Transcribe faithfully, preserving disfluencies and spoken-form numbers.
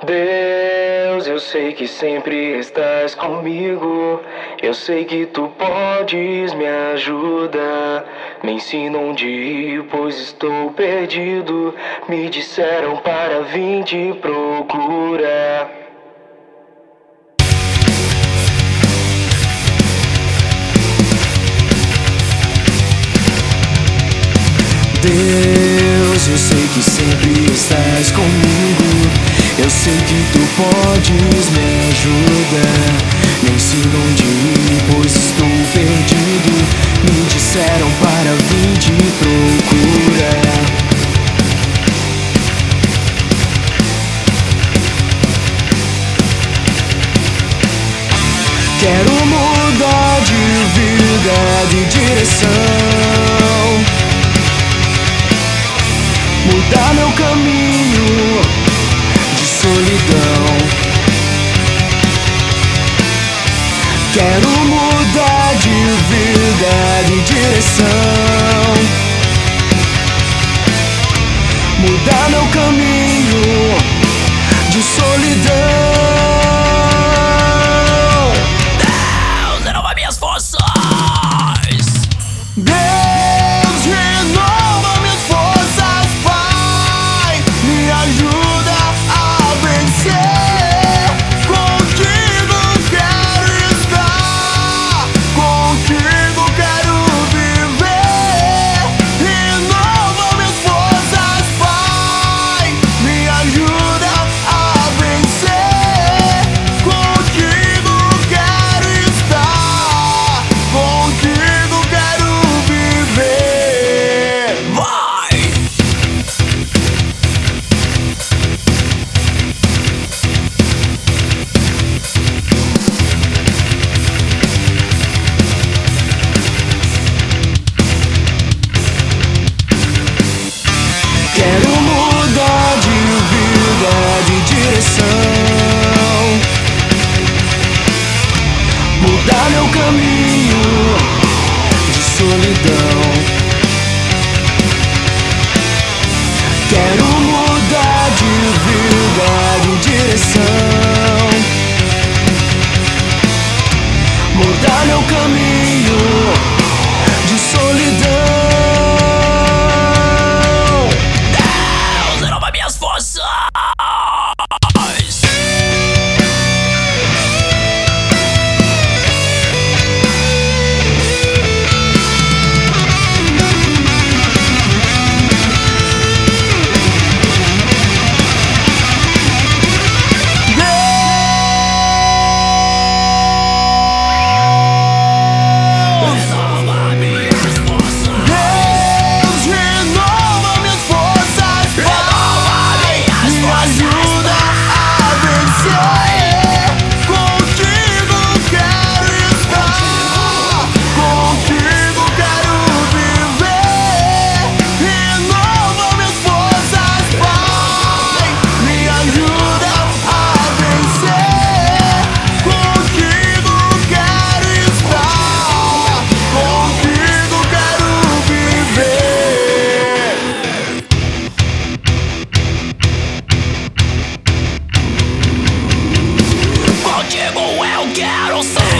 Deus, eu sei que sempre estás comigo. Eu sei que tu podes me ajudar. Me ensina onde ir, pois estou perdido. Me disseram para vir te procurar. Deus, eu sei que sempre estás comigo. Eu sei que tu podes me ajudar. Me ensina onde ir, pois estou perdido. Me disseram para vir te procurar. Quero mudar de vida, de direção, mudar meu caminho de solidão. Quero mudar de vida, de direção, mudar meu caminho de solidão. Deus, renova minhas forças. Deus, renova minhas forças, Pai. Me ajuda a vencer. Contigo quero estar, contigo quero viver. Renova minhas forças, Pai. Me ajuda a vencer. Contigo quero estar, contigo quero viver. Vai! Quero mudar de vida, de direção, mudar meu caminho de solidão. Quero mudar de vida, de direção, mudar meu caminho de solidão. Deus, renova minhas forças. Contigo eu quero ser.